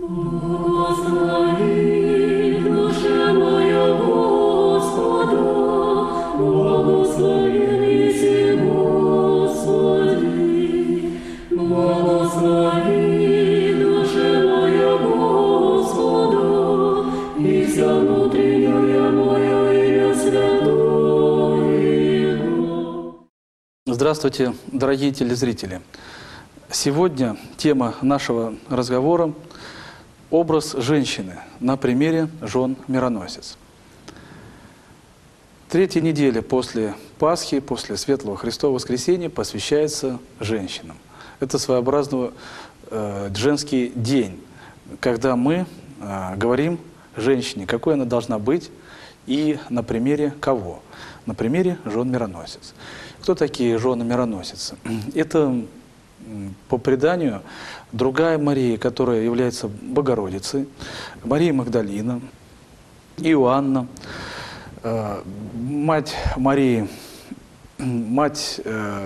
Благослови, душа моя, Господа, благословен еси Господи. Благослови, душа моя, Господа, и вся внутренняя моя имя святое Его. Здравствуйте, дорогие телезрители! Сегодня тема нашего разговора – образ женщины на примере жен мироносец. Третья неделя после Пасхи, после Светлого Христового Воскресения посвящается женщинам. Это своеобразный женский день, когда мы говорим женщине, какой она должна быть и на примере кого? На примере жен мироносец. Кто такие жены мироносицы? Это по преданию другая Мария, которая является Богородицей, Мария Магдалина, Иоанна, мать Марии, мать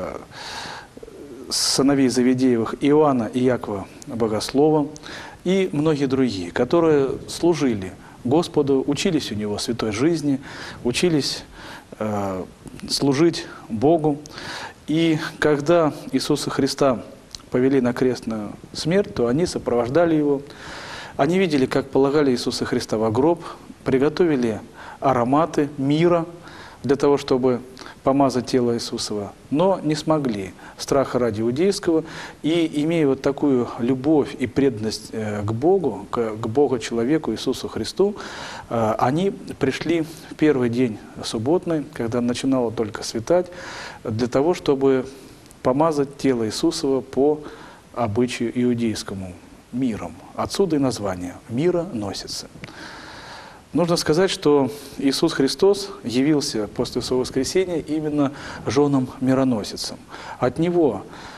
сыновей Завидеевых Иоанна и Якова Богослова и многие другие, которые служили Господу, учились у Него святой жизни, учились служить Богу. И когда Иисуса Христа повели на крестную смерть, то они сопровождали Его. Они видели, как полагали Иисуса Христа во гроб, приготовили ароматы мира для того, чтобы помазать тело Иисусова, но не смогли, страха ради иудейского, и имея вот такую любовь и преданность к Богу, к Богу-человеку Иисусу Христу, они пришли в первый день субботный, когда начинало только светать, для того, чтобы помазать тело Иисусова по обычаю иудейскому миром. Отсюда и название «Мироносицы». Нужно сказать, что Иисус Христос явился после своего воскресения именно женам-мироносицам. От Него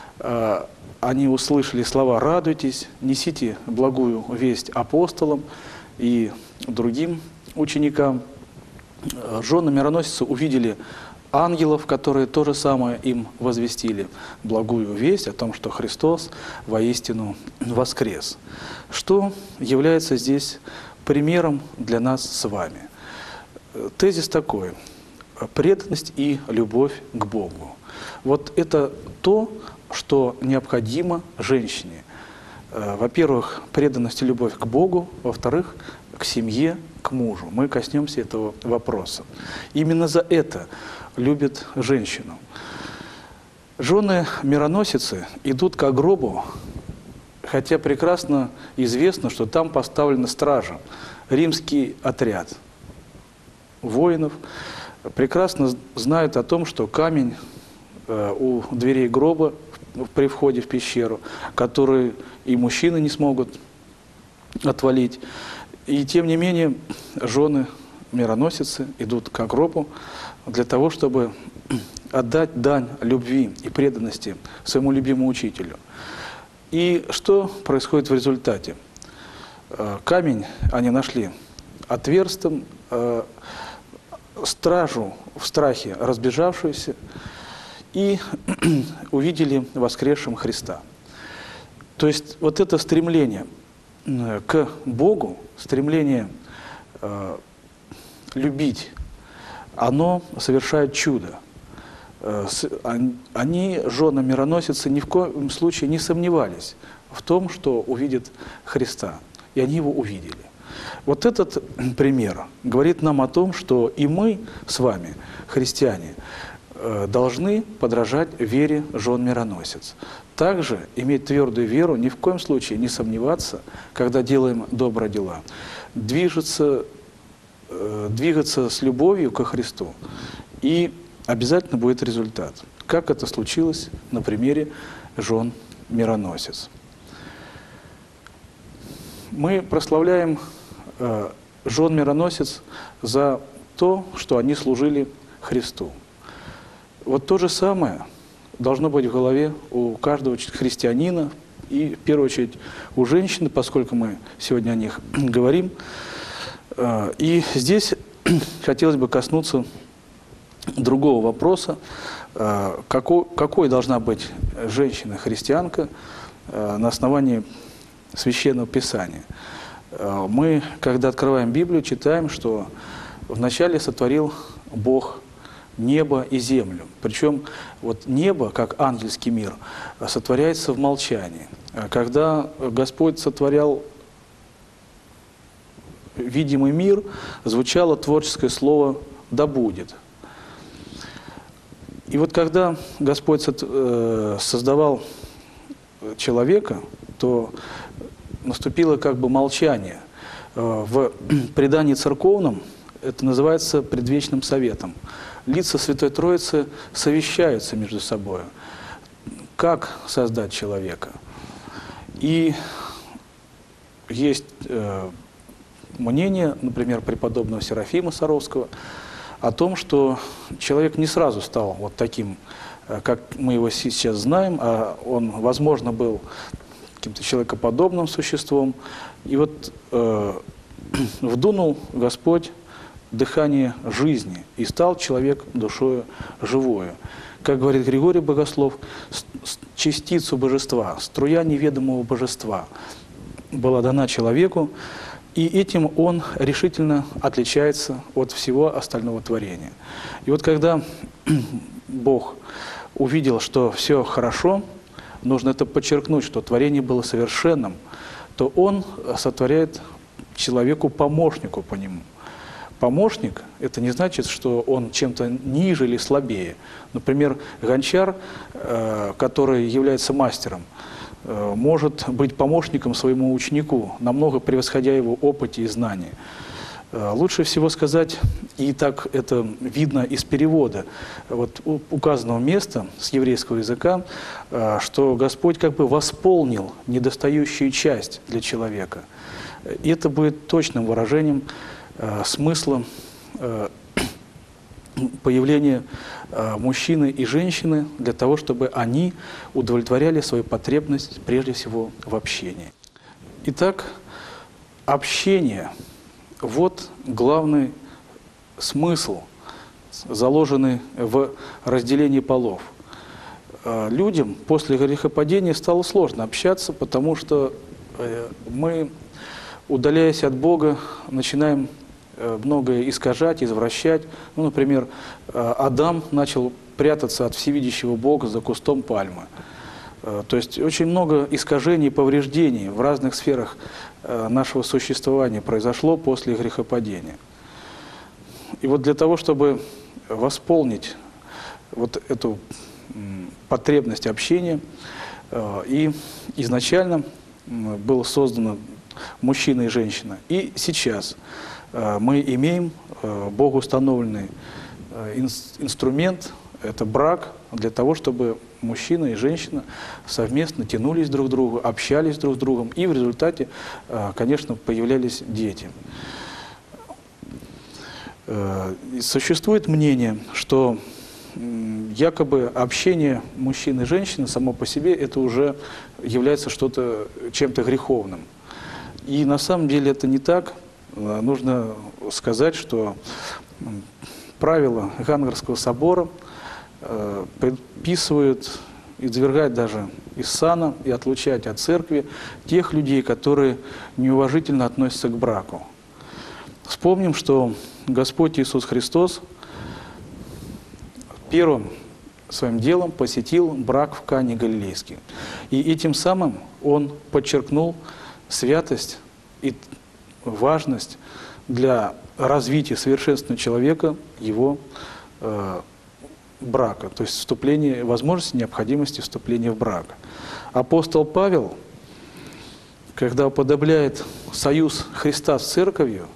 они услышали слова «Радуйтесь, несите благую весть апостолам и другим ученикам». Жены-мироносицы увидели ангелов, которые то же самое им возвестили благую весть о том, что Христос воистину воскрес. Что является здесь примером для нас с вами? Тезис такой: преданность и любовь к Богу. Вот это то, что необходимо женщине. Во-первых, преданность и любовь к Богу, во-вторых, к семье, к мужу. Мы коснемся этого вопроса. Именно за это любят женщину. Жены-мироносицы идут к гробу, хотя прекрасно известно, что там поставлена стража, римский отряд воинов, прекрасно знают о том, что камень у дверей гроба при входе в пещеру, который и мужчины не смогут отвалить. И тем не менее жены-мироносицы идут к гробу для того, чтобы отдать дань любви и преданности своему любимому учителю. И что происходит в результате? Камень они нашли отверстым, стражу в страхе разбежавшуюся, и увидели воскресшим Христа. То есть вот это стремление к Богу, стремление любить, оно совершает чудо. Они, жены-мироносицы, ни в коем случае не сомневались в том, что увидят Христа. И они его увидели. Вот этот пример говорит нам о том, что и мы с вами, христиане, должны подражать вере жен-мироносиц. Также иметь твердую веру, ни в коем случае не сомневаться, когда делаем добрые дела. Двигаться с любовью ко Христу. И обязательно будет результат. Как это случилось на примере жен-мироносиц. Мы прославляем жен-мироносиц за то, что они служили Христу. Вот то же самое должно быть в голове у каждого христианина и, в первую очередь, у женщины, поскольку мы сегодня о них говорим. И здесь хотелось бы коснуться другого вопроса. Какой должна быть женщина-христианка на основании Священного Писания. Мы, когда открываем Библию, читаем, что вначале сотворил Бог небо и землю. Причем вот небо, как ангельский мир, сотворяется в молчании. Когда Господь сотворял видимый мир, звучало творческое слово «да будет». И вот когда Господь создавал человека, то наступило как бы молчание. В предании церковном это называется предвечным советом. Лица Святой Троицы совещаются между собой. Как создать человека? И есть мнение, например, преподобного Серафима Саровского, о том, что человек не сразу стал вот таким, как мы его сейчас знаем, а он, возможно, был каким-то человекоподобным существом. И вот вдунул Господь дыхание жизни, и стал человек душою живою. Как говорит Григорий Богослов, частицу божества, струя неведомого божества была дана человеку, и этим он решительно отличается от всего остального творения. И вот когда Бог увидел, что все хорошо, нужно это подчеркнуть, что творение было совершенным, то Он сотворяет человеку помощнику по нему. Помощник – это не значит, что он чем-то ниже или слабее. Например, гончар, который является мастером, может быть помощником своему ученику, намного превосходя его опыте и знании. Лучше всего сказать, и так это видно из перевода вот указанного места с еврейского языка, что Господь как бы восполнил недостающую часть для человека. И это будет точным выражением смысла появления мужчины и женщины для того, чтобы они удовлетворяли свою потребность прежде всего в общении. Итак, общение – вот главный смысл, заложенный в разделении полов. Людям после грехопадения стало сложно общаться, потому что мы, удаляясь от Бога, начинаем многое искажать, извращать. Ну, например, Адам начал прятаться от всевидящего Бога за кустом пальмы. То есть очень много искажений и повреждений в разных сферах нашего существования произошло после грехопадения. И вот для того, чтобы восполнить вот эту потребность общения, и изначально было создано мужчина и женщина. И сейчас мы имеем Богу установленный инструмент, это брак, для того, чтобы мужчина и женщина совместно тянулись друг к другу, общались друг с другом, и в результате, конечно, появлялись дети. Существует мнение, что якобы общение мужчины и женщины само по себе это уже является чем-то греховным. И на самом деле это не так. Нужно сказать, что правила Гангарского собора предписывают извергать даже из сана и отлучать от церкви тех людей, которые неуважительно относятся к браку. Вспомним, что Господь Иисус Христос первым своим делом посетил брак в Кане Галилейский. И этим самым Он подчеркнул святость и важность для развития совершенства человека его брака, то есть возможности, необходимости вступления в брак. Апостол Павел, когда уподобляет союз Христа с церковью,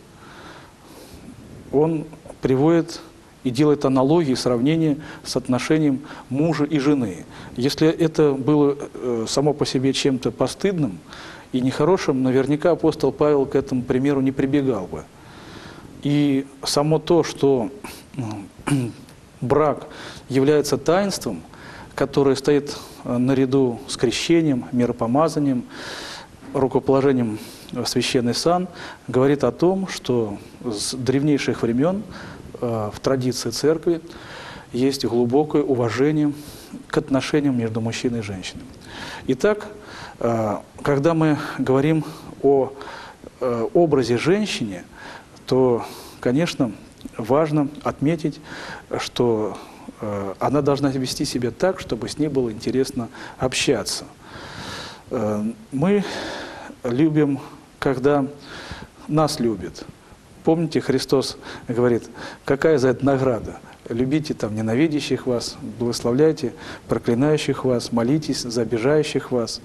он приводит и делает аналогии, сравнения с отношением мужа и жены. Если это было само по себе чем-то постыдным и нехорошим, наверняка апостол Павел к этому примеру не прибегал бы. И само то, что брак является таинством, которое стоит наряду с крещением, миропомазанием, рукоположением в священный сан, говорит о том, что с древнейших времен в традиции церкви есть глубокое уважение к отношениям между мужчиной и женщиной. Итак, Когда мы говорим о образе женщины, то, конечно, важно отметить, что она должна вести себя так, чтобы с ней было интересно общаться. Мы любим, когда нас любят. Помните, Христос говорит, какая за это награда? Любите там ненавидящих вас, благословляйте проклинающих вас, молитесь за обижающих вас.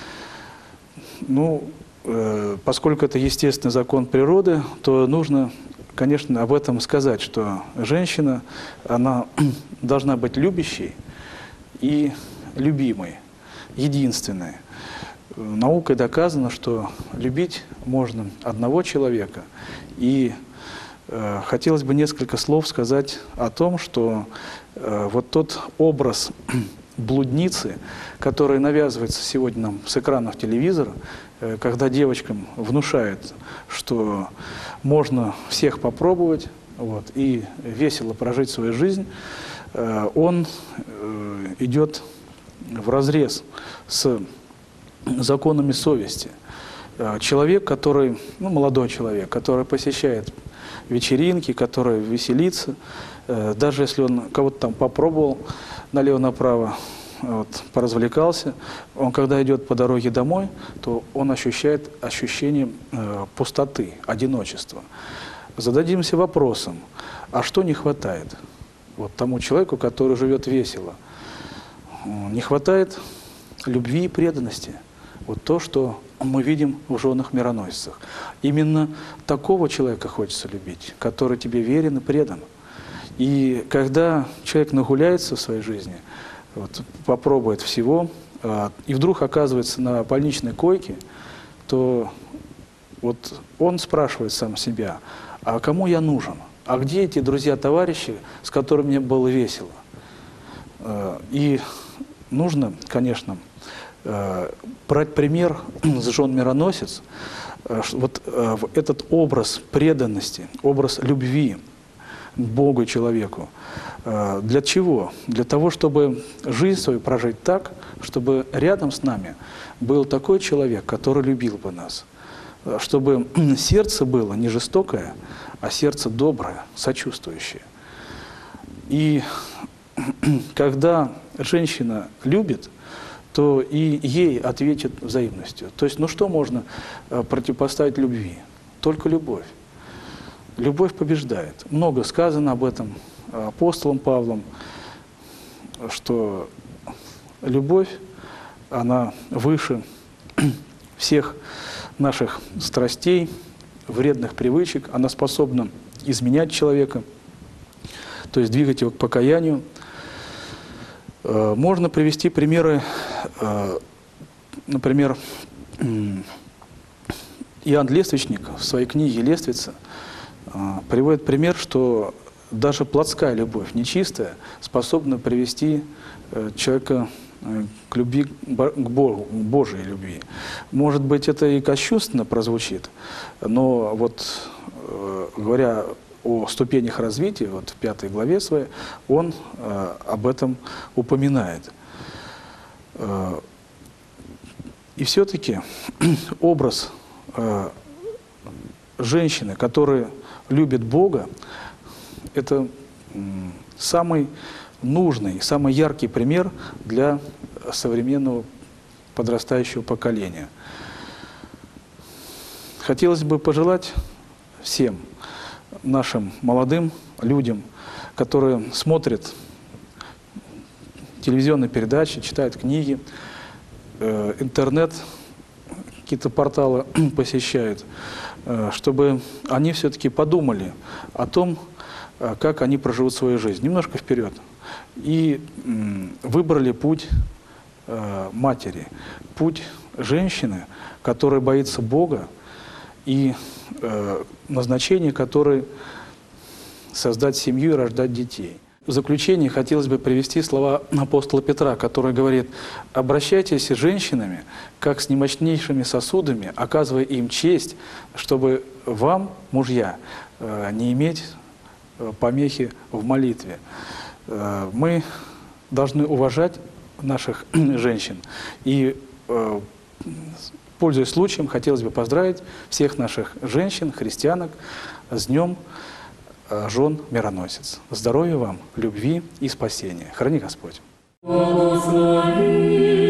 Ну, поскольку это естественный закон природы, то нужно, конечно, об этом сказать, что женщина, она должна быть любящей и любимой, единственной. Наукой доказано, что любить можно одного человека. И хотелось бы несколько слов сказать о том, что вот тот образ блудницы, который навязывается сегодня нам с экранов телевизора, когда девочкам внушают, что можно всех попробовать вот, и весело прожить свою жизнь, он идет вразрез с законами совести. Человек, который, ну, молодой человек, который посещает вечеринки, который веселится, даже если он кого-то там попробовал налево-направо, вот, поразвлекался, он, когда идет по дороге домой, то он ощущает ощущение пустоты, одиночества. Зададимся вопросом, а что не хватает вот тому человеку, который живет весело? Не хватает любви и преданности. Вот то, что мы видим в женах-мироносцах. Именно такого человека хочется любить, который тебе верен и предан. И когда человек нагуляется в своей жизни, вот, попробует всего, и вдруг оказывается на больничной койке, то вот он спрашивает сам себя, а кому я нужен? А где эти друзья-товарищи, с которыми мне было весело? И нужно, конечно, брать пример с жен-мироносец, вот этот образ преданности, образ любви к Богу и человеку. Для чего? Для того, чтобы жизнь свою прожить так, чтобы рядом с нами был такой человек, который любил бы нас. Чтобы сердце было не жестокое, а сердце доброе, сочувствующее. И когда женщина любит, то и ей ответит взаимностью. То есть, ну что можно противопоставить любви? Только любовь. Любовь побеждает. Много сказано об этом апостолом Павлом, что любовь, она выше всех наших страстей, вредных привычек, она способна изменять человека, то есть двигать его к покаянию. Можно привести примеры, например, Иоанн Лествичник в своей книге «Лествица» приводит пример, что даже плотская любовь, нечистая, способна привести человека к любви, к Богу, к Божьей любви. Может быть, это и кощунственно прозвучит, но вот говоря о ступенях развития, вот в 5 главе своей, он об этом упоминает. И все-таки образ женщины, которая любит Бога, это самый нужный, самый яркий пример для современного подрастающего поколения. Хотелось бы пожелать всем нашим молодым людям, которые смотрят телевизионные передачи, читают книги, интернет, какие-то порталы посещают, чтобы они все-таки подумали о том, как они проживут свою жизнь, немножко вперед, и выбрали путь матери, путь женщины, которая боится Бога, и назначение которой создать семью и рождать детей. В заключение хотелось бы привести слова апостола Петра, который говорит: «Обращайтесь с женщинами, как с немощнейшими сосудами, оказывая им честь, чтобы вам, мужья, не иметь помехи в молитве». Мы должны уважать наших женщин и пользуясь случаем, хотелось бы поздравить всех наших женщин, христианок с Днем жен мироносец. Здоровья вам, любви и спасения. Храни Господь. Благослови.